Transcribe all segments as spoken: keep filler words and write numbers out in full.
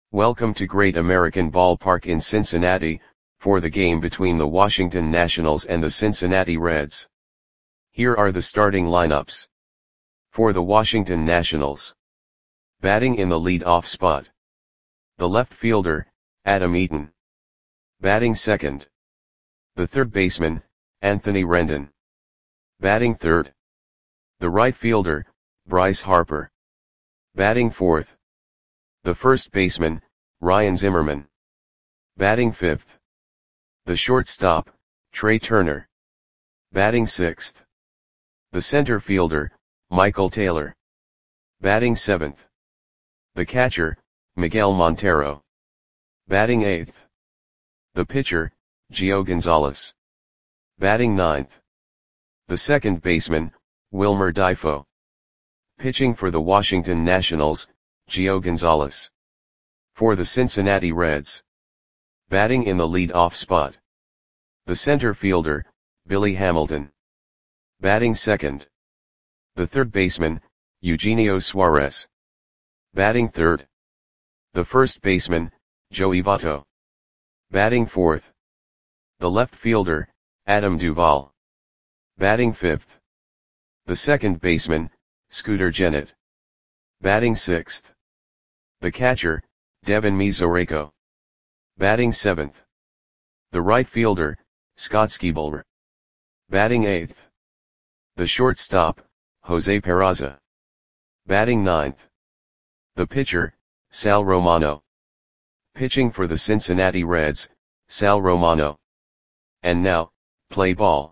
Welcome to Great American Ballpark in Cincinnati, for the game between the Washington Nationals and the Cincinnati Reds. Here are the starting lineups. For the Washington Nationals. Batting in the lead-off spot. The left fielder, Adam Eaton. Batting second. The third baseman, Anthony Rendon. Batting third. The right fielder, Bryce Harper. Batting fourth. The first baseman, Ryan Zimmerman. Batting fifth. The shortstop, Trea Turner. Batting sixth. The center fielder, Michael Taylor. Batting seventh. The catcher, Miguel Montero. Batting eighth. The pitcher, Gio Gonzalez. Batting ninth. The second baseman, Wilmer Difo. Pitching for the Washington Nationals, Gio Gonzalez. For the Cincinnati Reds. Batting in the lead-off spot. The center fielder, Billy Hamilton. Batting second. The third baseman, Eugenio Suarez. Batting third. The first baseman, Joey Votto. Batting fourth. The left fielder, Adam Duvall. Batting fifth. The second baseman, Scooter Gennett. Batting sixth. The catcher, Devin Mesoraco. Batting seventh. The right fielder, Scott Skiebler. Batting eighth. The shortstop, Jose Peraza. Batting ninth. The pitcher, Sal Romano. Pitching for the Cincinnati Reds, Sal Romano. And now, play ball.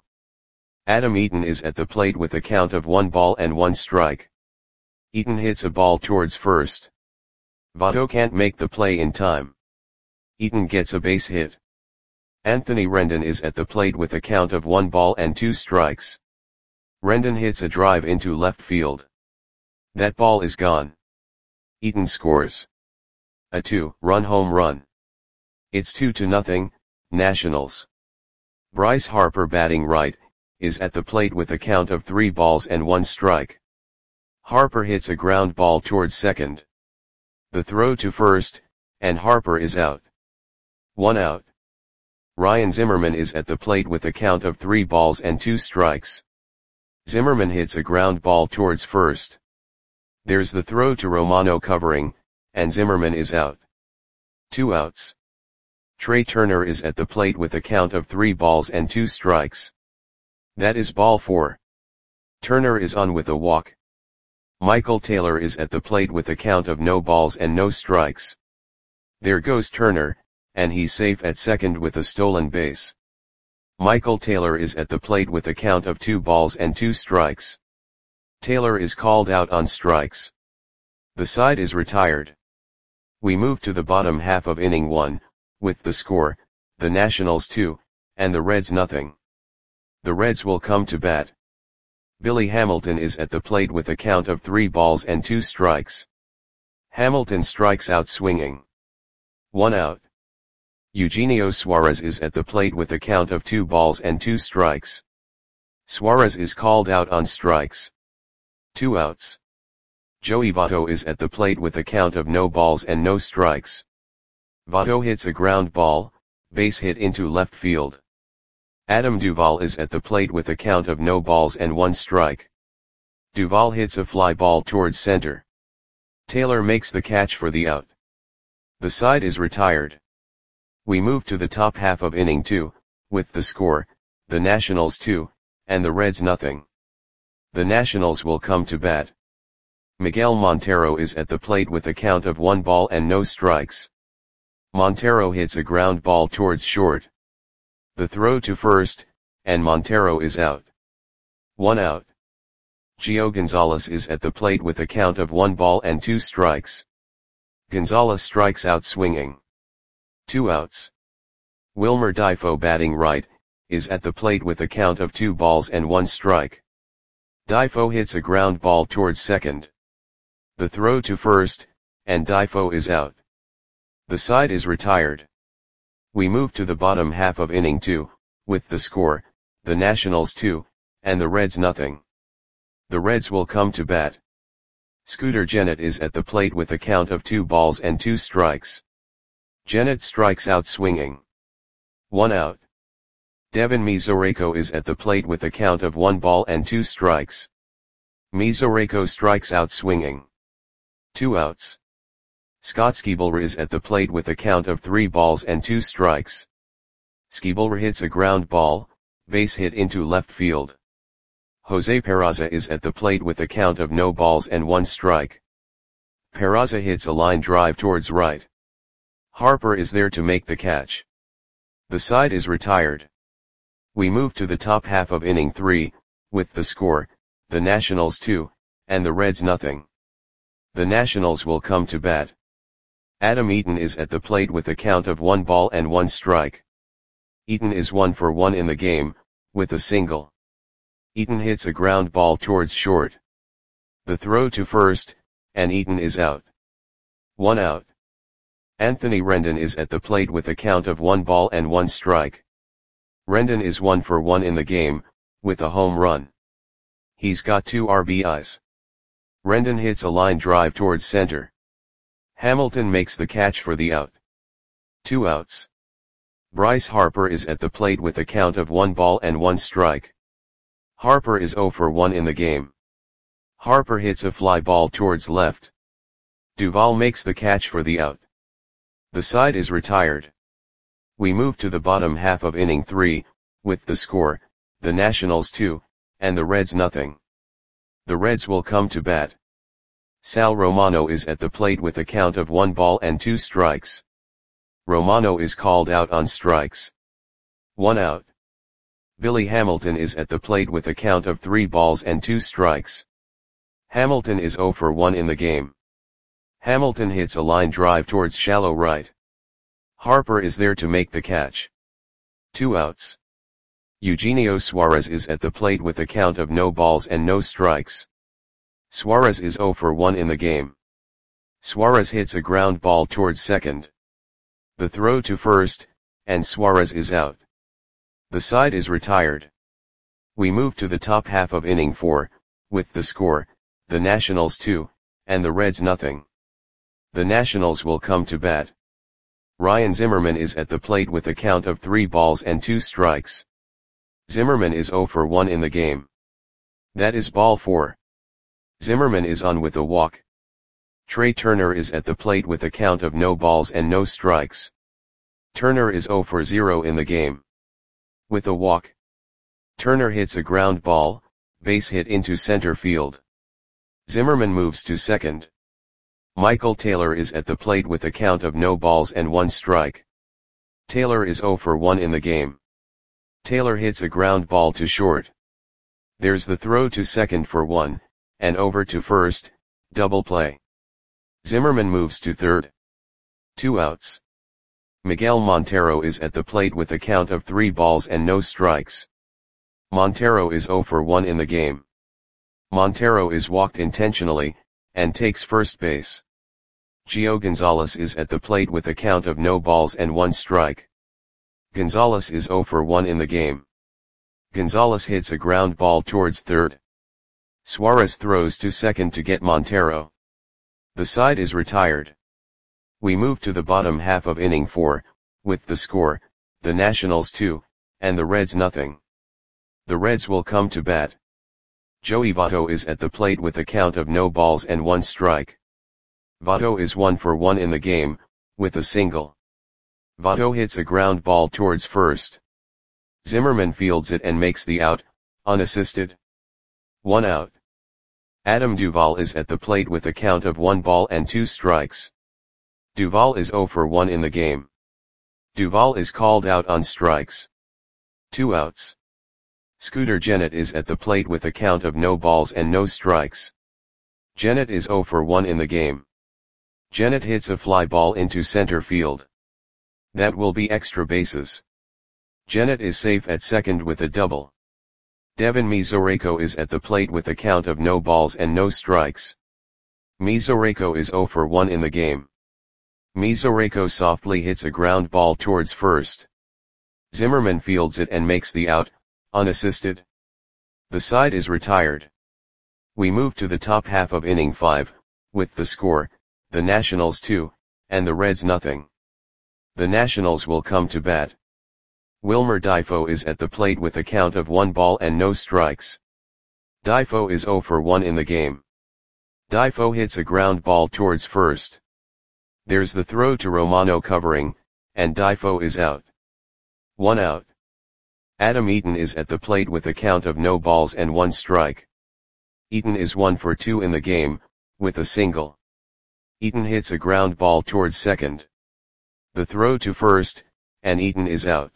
Adam Eaton is at the plate with a count of one ball and one strike. Eaton hits a ball towards first. Votto can't make the play in time. Eaton gets a base hit. Anthony Rendon is at the plate with a count of one ball and two strikes. Rendon hits a drive into left field. That ball is gone. Eaton scores a two-run home run. It's two to nothing, Nationals. Bryce Harper, batting right, is at the plate with a count of three balls and one strike. Harper hits a ground ball towards second. The throw to first, and Harper is out. One out. Ryan Zimmerman is at the plate with a count of three balls and two strikes. Zimmerman hits a ground ball towards first. There's the throw to Romano covering, and Zimmerman is out. Two outs. Trea Turner is at the plate with a count of three balls and two strikes. That is ball four. Turner is on with a walk. Michael Taylor is at the plate with a count of no balls and no strikes. There goes Turner, and he's safe at second with a stolen base. Michael Taylor is at the plate with a count of two balls and two strikes. Taylor is called out on strikes. The side is retired. We move to the bottom half of inning one, with the score, the Nationals two, and the Reds nothing. The Reds will come to bat. Billy Hamilton is at the plate with a count of three balls and two strikes. Hamilton strikes out swinging. One out. Eugenio Suarez is at the plate with a count of two balls and two strikes. Suarez is called out on strikes. Two outs. Joey Votto is at the plate with a count of no balls and no strikes. Votto hits a ground ball, base hit into left field. Adam Duvall is at the plate with a count of no balls and one strike. Duvall hits a fly ball towards center. Taylor makes the catch for the out. The side is retired. We move to the top half of inning two, with the score, the Nationals two, and the Reds nothing. The Nationals will come to bat. Miguel Montero is at the plate with a count of one ball and no strikes. Montero hits a ground ball towards short. The throw to first, and Montero is out. One out. Gio Gonzalez is at the plate with a count of one ball and two strikes. Gonzalez strikes out swinging. Two outs. Wilmer Difo, batting right, is at the plate with a count of two balls and one strike. Difo hits a ground ball towards second. The throw to first, and Difo is out. The side is retired. We move to the bottom half of inning two, with the score, the Nationals two, and the Reds nothing. The Reds will come to bat. Scooter Gennett is at the plate with a count of two balls and two strikes. Jennett strikes out swinging. One out. Devin Mesoraco is at the plate with a count of one ball and two strikes. Mesoraco strikes out swinging. Two outs. Scott Schebler is at the plate with a count of three balls and two strikes. Schebler hits a ground ball, base hit into left field. Jose Peraza is at the plate with a count of no balls and one strike. Peraza hits a line drive towards right. Harper is there to make the catch. The side is retired. We move to the top half of inning three, with the score, the Nationals two, and the Reds nothing. The Nationals will come to bat. Adam Eaton is at the plate with a count of one ball and one strike. Eaton is one for one in the game, with a single. Eaton hits a ground ball towards short. The throw to first, and Eaton is out. One out. Anthony Rendon is at the plate with a count of one ball and one strike. Rendon is one for one in the game, with a home run. He's got two R B Is. Rendon hits a line drive towards center. Hamilton makes the catch for the out. Two outs. Bryce Harper is at the plate with a count of one ball and one strike. Harper is zero for one in the game. Harper hits a fly ball towards left. Duvall makes the catch for the out. The side is retired. We move to the bottom half of inning three, with the score, the Nationals two, and the Reds nothing. The Reds will come to bat. Sal Romano is at the plate with a count of one ball and two strikes. Romano is called out on strikes. One out. Billy Hamilton is at the plate with a count of three balls and two strikes. Hamilton is zero for one in the game. Hamilton hits a line drive towards shallow right. Harper is there to make the catch. Two outs. Eugenio Suarez is at the plate with a count of no balls and no strikes. Suarez is zero for one in the game. Suarez hits a ground ball towards second. The throw to first, and Suarez is out. The side is retired. We move to the top half of inning four, with the score, the Nationals two, and the Reds nothing. The Nationals will come to bat. Ryan Zimmerman is at the plate with a count of three balls and two strikes. Zimmerman is zero for one in the game. That is ball four. Zimmerman is on with a walk. Trey Turner is at the plate with a count of no balls and no strikes. Turner is zero for zero in the game. With a walk. Turner hits a ground ball, base hit into center field. Zimmerman moves to second. Michael Taylor is at the plate with a count of no balls and one strike. Taylor is zero for one in the game. Taylor hits a ground ball to short. There's the throw to second for one, and over to first, double play. Zimmerman moves to third. Two outs. Miguel Montero is at the plate with a count of three balls and no strikes. Montero is zero for one in the game. Montero is walked intentionally, and takes first base. Gio Gonzalez is at the plate with a count of no balls and one strike. Gonzalez is zero for one in the game. Gonzalez hits a ground ball towards third. Suarez throws to second to get Montero. The side is retired. We move to the bottom half of inning four, with the score, the Nationals two, and the Reds nothing. The Reds will come to bat. Joey Votto is at the plate with a count of no balls and one strike. Votto is one for one in the game, with a single. Votto hits a ground ball towards first. Zimmerman fields it and makes the out, unassisted. One out. Adam Duvall is at the plate with a count of one ball and two strikes. Duvall is zero for one in the game. Duvall is called out on strikes. Two outs. Scooter Gennett is at the plate with a count of no balls and no strikes. Gennett is zero for one in the game. Gennett hits a fly ball into center field. That will be extra bases. Gennett is safe at second with a double. Devin Mesoraco is at the plate with a count of no balls and no strikes. Mesoraco is zero for one in the game. Mesoraco softly hits a ground ball towards first. Zimmerman fields it and makes the out, unassisted. The side is retired. We move to the top half of inning five, with the score, the Nationals two, and the Reds nothing. The Nationals will come to bat. Wilmer Difo is at the plate with a count of one ball and no strikes. Difo is zero for one in the game. Difo hits a ground ball towards first. There's the throw to Romano covering, and Difo is out. One out. Adam Eaton is at the plate with a count of no balls and one strike. Eaton is one for two in the game, with a single. Eaton hits a ground ball towards second. The throw to first, and Eaton is out.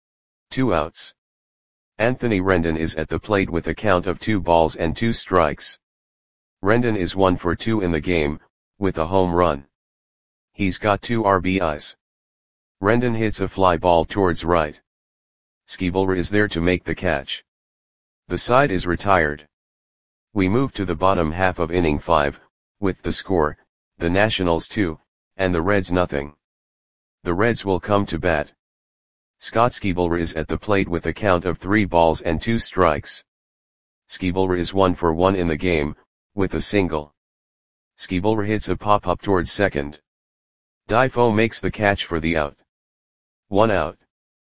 Two outs. Anthony Rendon is at the plate with a count of two balls and two strikes. Rendon is one for two in the game, with a home run. He's got two R B Is. Rendon hits a fly ball towards right. Schebler is there to make the catch. The side is retired. We move to the bottom half of inning five, with the score, the Nationals two, and the Reds nothing. The Reds will come to bat. Scott Schebler is at the plate with a count of three balls and two strikes. Schebler is one for one in the game, with a single. Schebler hits a pop-up towards second. Difo makes the catch for the out. One out.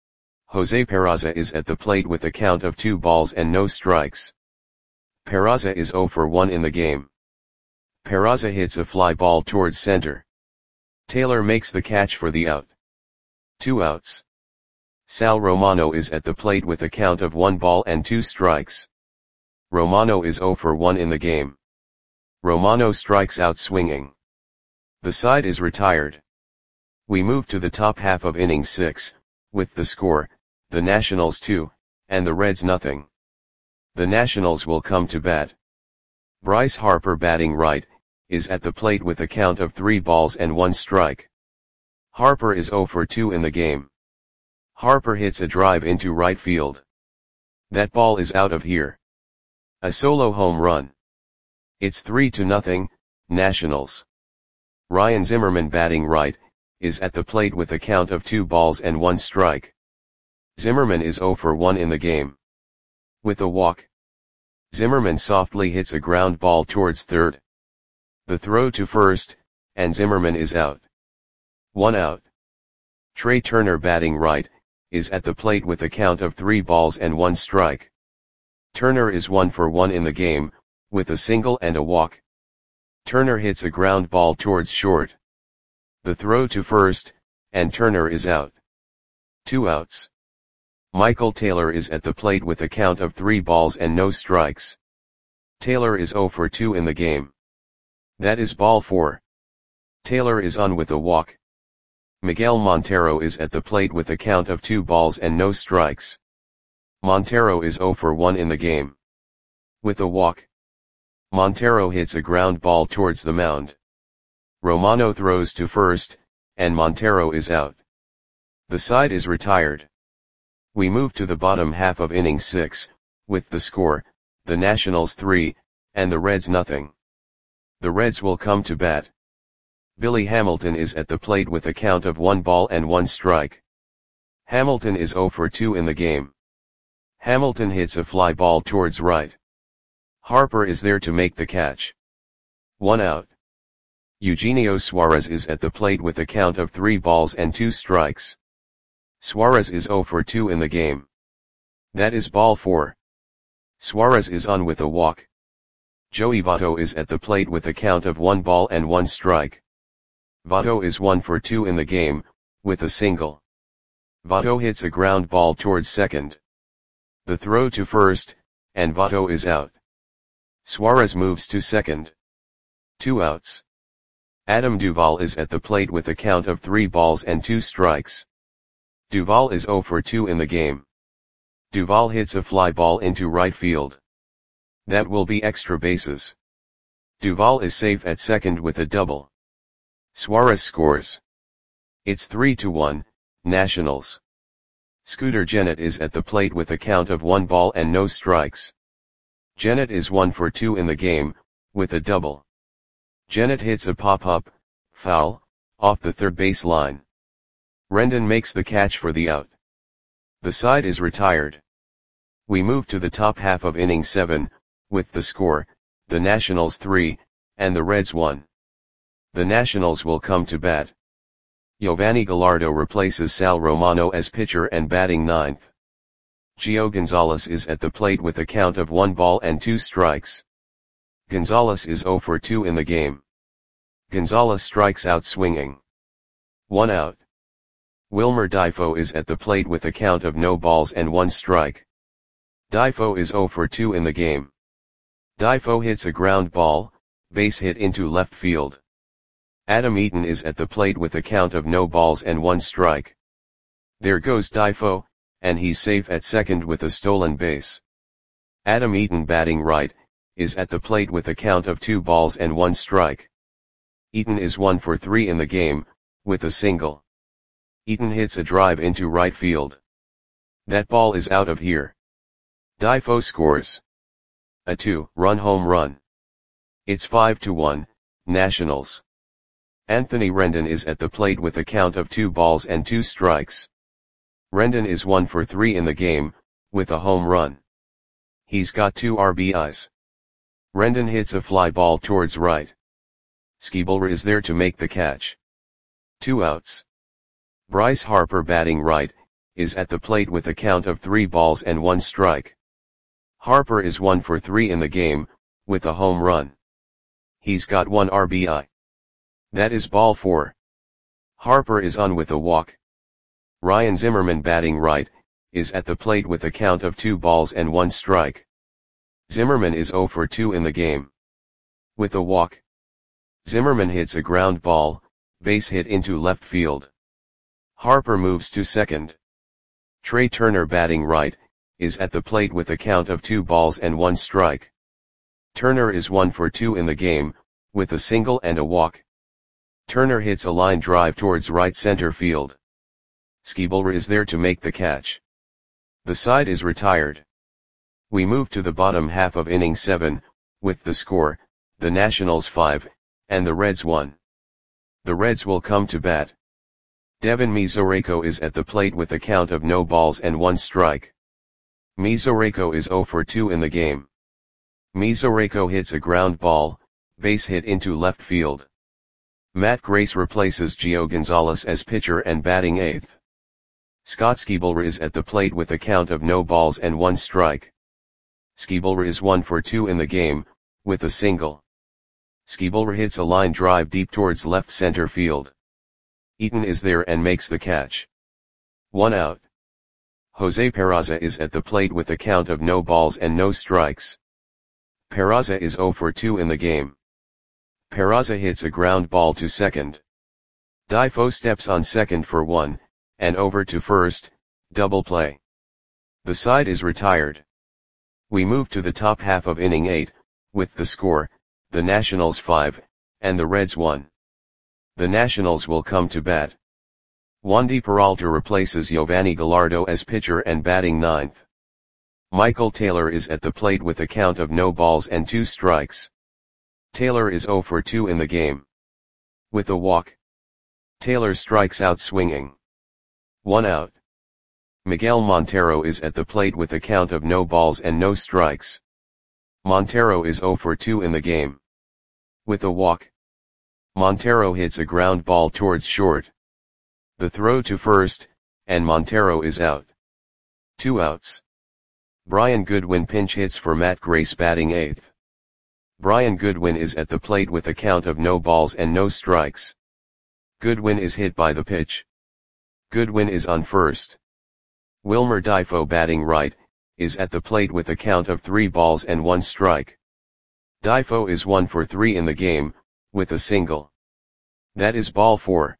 Jose Peraza is at the plate with a count of two balls and no strikes. Peraza is zero for one in the game. Peraza hits a fly ball towards center. Taylor makes the catch for the out. Two outs. Sal Romano is at the plate with a count of one ball and two strikes. Romano is zero for one in the game. Romano strikes out swinging. The side is retired. We move to the top half of inning six, with the score, the Nationals two, and the Reds nothing. The Nationals will come to bat. Bryce Harper, batting right, is at the plate with a count of three balls and one strike. Harper is zero for two in the game. Harper hits a drive into right field. That ball is out of here. A solo home run. It's three to nothing, Nationals. Ryan Zimmerman, batting right, is at the plate with a count of two balls and one strike. Zimmerman is zero for one in the game. With a walk. Zimmerman softly hits a ground ball towards third. The throw to first, and Zimmerman is out. One out. Trey Turner, batting right, is at the plate with a count of three balls and one strike. Turner is one for one in the game, with a single and a walk. Turner hits a ground ball towards short. The throw to first, and Turner is out. Two outs. Michael Taylor is at the plate with a count of three balls and no strikes. Taylor is zero for two in the game. That is ball four. Taylor is on with a walk. Miguel Montero is at the plate with a count of two balls and no strikes. Montero is zero for one in the game. With a walk. Montero hits a ground ball towards the mound. Romano throws to first, and Montero is out. The side is retired. We move to the bottom half of inning six, with the score, the Nationals three, and the Reds nothing. The Reds will come to bat. Billy Hamilton is at the plate with a count of one ball and one strike. Hamilton is zero for two in the game. Hamilton hits a fly ball towards right. Harper is there to make the catch. One out. Eugenio Suarez is at the plate with a count of three balls and two strikes. Suarez is zero for two in the game. That is ball four. Suarez is on with a walk. Joey Votto is at the plate with a count of one ball and one strike. Votto is one for two in the game, with a single. Votto hits a ground ball towards second. The throw to first, and Votto is out. Suarez moves to second. Two outs. Adam Duvall is at the plate with a count of three balls and two strikes. Duvall is zero for two in the game. Duvall hits a fly ball into right field. That will be extra bases. Duvall is safe at second with a double. Suarez scores. It's three to one, Nationals. Scooter Gennett is at the plate with a count of one ball and no strikes. Gennett is one for two in the game, with a double. Gennett hits a pop-up, foul, off the third base line. Rendon makes the catch for the out. The side is retired. We move to the top half of inning seven, with the score, the Nationals three, and the Reds one. The Nationals will come to bat. Giovanni Gallardo replaces Sal Romano as pitcher and batting ninth. Gio Gonzalez is at the plate with a count of one ball and two strikes. Gonzalez is zero for two in the game. Gonzalez strikes out swinging. One out. Wilmer Difo is at the plate with a count of no balls and one strike. Difo is zero for two in the game. Difo hits a ground ball, base hit into left field. Adam Eaton is at the plate with a count of no balls and one strike. There goes Difo, and he's safe at second with a stolen base. Adam Eaton, batting right, is at the plate with a count of two balls and one strike. Eaton is one for three in the game, with a single. Eaton hits a drive into right field. That ball is out of here. Difo scores a two-run home run. It's five to one, Nationals. Anthony Rendon is at the plate with a count of two balls and two strikes. Rendon is one for three in the game, with a home run. He's got two R B Is. Rendon hits a fly ball towards right. Schebler is there to make the catch. Two outs. Bryce Harper, batting right, is at the plate with a count of three balls and one strike. Harper is one for three in the game, with a home run. He's got one R B I. That is ball four. Harper is on with a walk. Ryan Zimmerman, batting right, is at the plate with a count of two balls and one strike. Zimmerman is zero for two in the game. With a walk. Zimmerman hits a ground ball, base hit into left field. Harper moves to second. Trey Turner, batting right, is at the plate with a count of two balls and one strike. Turner is one for two in the game, with a single and a walk. Turner hits a line drive towards right center field. Schebler is there to make the catch. The side is retired. We move to the bottom half of inning seven, with the score, the Nationals five, and the Reds one. The Reds will come to bat. Devin Mesoraco is at the plate with a count of no balls and one strike. Mesoraco is zero for two in the game. Mesoraco hits a ground ball, base hit into left field. Matt Grace replaces Gio Gonzalez as pitcher and batting eighth. Scott Schebler is at the plate with a count of no balls and one strike. Schebler is one for two in the game, with a single. Schebler hits a line drive deep towards left center field. Eaton is there and makes the catch. One out. Jose Peraza is at the plate with a count of no balls and no strikes. Peraza is zero for two in the game. Peraza hits a ground ball to second. Difo steps on second for one, and over to first, double play. The side is retired. We move to the top half of inning eight, with the score, the Nationals five, and the Reds one. The Nationals will come to bat. Wandy Peralta replaces Giovanni Gallardo as pitcher and batting ninth. Michael Taylor is at the plate with a count of no balls and two strikes. Taylor is zero for two in the game. With a walk. Taylor strikes out swinging. One out. Miguel Montero is at the plate with a count of no balls and no strikes. Montero is zero for two in the game. With a walk. Montero hits a ground ball towards short. The throw to first, and Montero is out. Two outs. Brian Goodwin pinch hits for Matt Grace, batting eighth. Brian Goodwin is at the plate with a count of no balls and no strikes. Goodwin is hit by the pitch. Goodwin is on first. Wilmer Difo, batting right, is at the plate with a count of three balls and one strike. Difo is one for three in the game, with a single. That is ball four.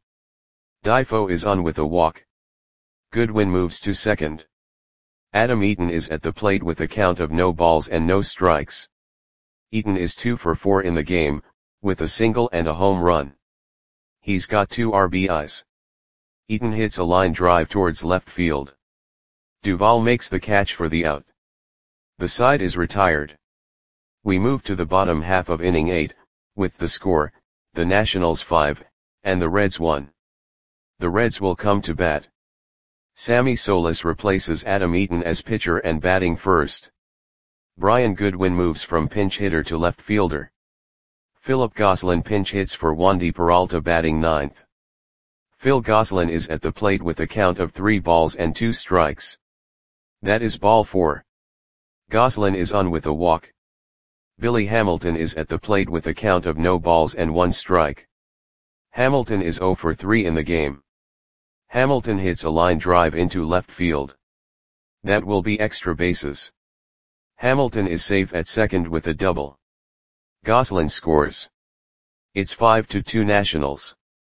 Difo is on with a walk. Goodwin moves to second. Adam Eaton is at the plate with a count of no balls and no strikes. Eaton is two for four in the game, with a single and a home run. He's got two R B Is. Eaton hits a line drive towards left field. Duvall makes the catch for the out. The side is retired. We move to the bottom half of inning eight, with the score, the Nationals five, and the Reds one. The Reds will come to bat. Sammy Solis replaces Adam Eaton as pitcher and batting first. Brian Goodwin moves from pinch hitter to left fielder. Philip Gosselin pinch hits for Wandy Peralta, batting ninth. Phil Gosselin is at the plate with a count of three balls and two strikes. That is ball four. Gosselin is on with a walk. Billy Hamilton is at the plate with a count of no balls and one strike. Hamilton is zero for three in the game. Hamilton hits a line drive into left field. That will be extra bases. Hamilton is safe at second with a double. Gosselin scores. It's five to two Nationals.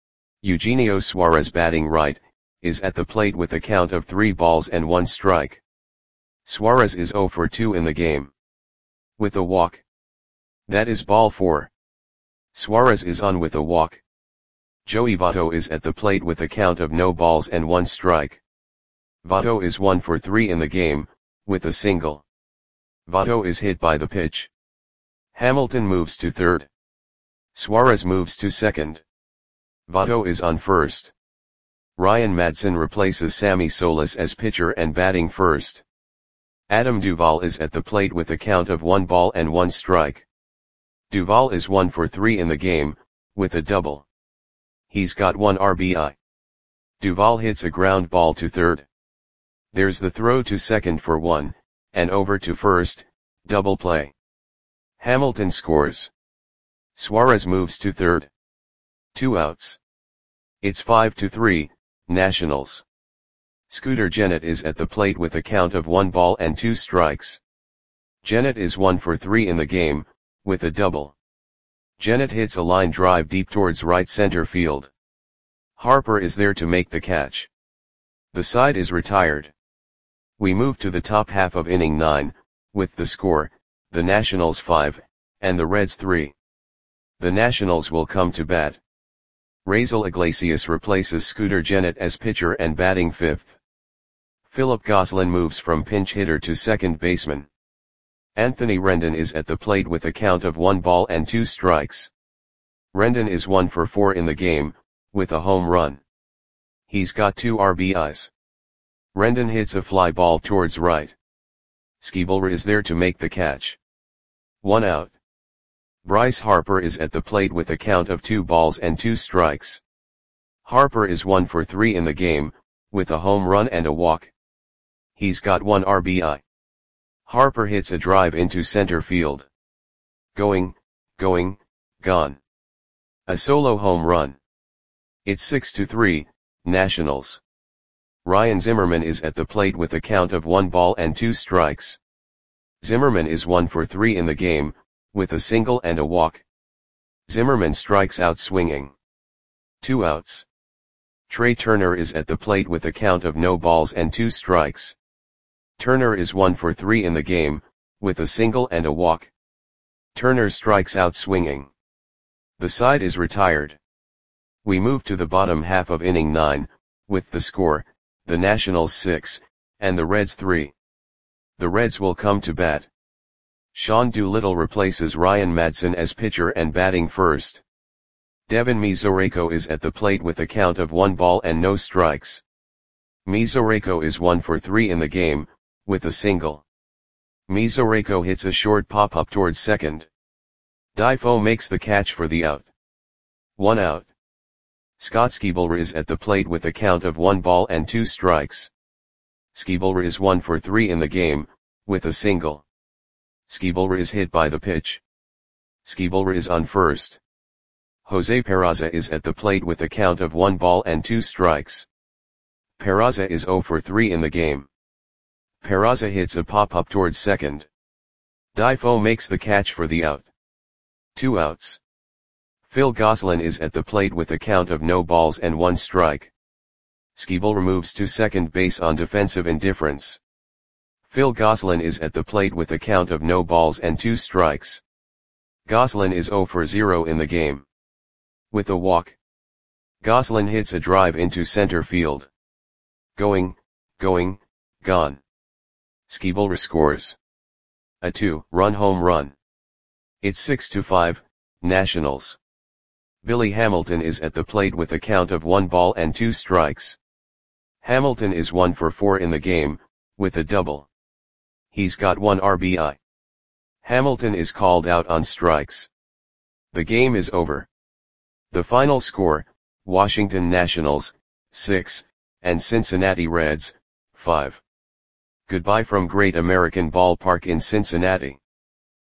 Eugenio Suarez, batting right, is at the plate with a count of three balls and one strike. Suarez is zero for two in the game. With a walk. That is ball four. Suarez is on with a walk. Joey Votto is at the plate with a count of no balls and one strike. Votto is one for three in the game, with a single. Votto is hit by the pitch. Hamilton moves to third. Suarez moves to second. Votto is on first. Ryan Madson replaces Sammy Solis as pitcher and batting first. Adam Duvall is at the plate with a count of one ball and one strike. Duvall is one for three in the game, with a double. He's got one R B I. Duvall hits a ground ball to third. There's the throw to second for one, and over to first, double play. Hamilton scores. Suarez moves to third. Two outs. It's five to three, Nationals. Scooter Gennett is at the plate with a count of one ball and two strikes. Gennett is one for three in the game, with a double. Gennett hits a line drive deep towards right center field. Harper is there to make the catch. The side is retired. We move to the top half of inning nine, with the score, the Nationals five, and the Reds three. The Nationals will come to bat. Raisel Iglesias replaces Scooter Gennett as pitcher and batting fifth. Philip Gosselin moves from pinch hitter to second baseman. Anthony Rendon is at the plate with a count of one ball and two strikes. Rendon is one for four in the game, with a home run. He's got two R B Is. Rendon hits a fly ball towards right. Skibelra is there to make the catch. One out. Bryce Harper is at the plate with a count of two balls and two strikes. Harper is one for three in the game, with a home run and a walk. He's got one R B I. Harper hits a drive into center field. Going, going, gone. A solo home run. It's six to three, Nationals. Ryan Zimmerman is at the plate with a count of one ball and two strikes. Zimmerman is one for three in the game, with a single and a walk. Zimmerman strikes out swinging. Two outs. Trey Turner is at the plate with a count of no balls and two strikes. Turner is one for three in the game, with a single and a walk. Turner strikes out swinging. The side is retired. We move to the bottom half of inning nine, with the score, the Nationals six, and the Reds three. The Reds will come to bat. Sean Doolittle replaces Ryan Madson as pitcher and batting first. Devin Mesoraco is at the plate with a count of one ball and no strikes. Mesoraco is one for three in the game, with a single. Mesoraco hits a short pop-up towards second. Difo makes the catch for the out. One out. Scott Skibelra is at the plate with a count of one ball and two strikes. Skibelra is one for three in the game, with a single. Skibelra is hit by the pitch. Skibelra is on first. Jose Peraza is at the plate with a count of one ball and two strikes. Peraza is zero for three in the game. Peraza hits a pop-up towards second. Difo makes the catch for the out. Two outs. Phil Gosselin is at the plate with a count of no balls and one strike. Skibelra moves to second base on defensive indifference. Phil Gosselin is at the plate with a count of no balls and two strikes. Gosselin is zero for zero in the game. With a walk. Gosselin hits a drive into center field. Going, going, gone. Skibelra scores. A two-run home run. It's six to five, Nationals. Billy Hamilton is at the plate with a count of one ball and two strikes. Hamilton is one for four in the game, with a double. He's got one R B I. Hamilton is called out on strikes. The game is over. The final score, Washington Nationals, six, and Cincinnati Reds, five. Goodbye from Great American Ballpark in Cincinnati.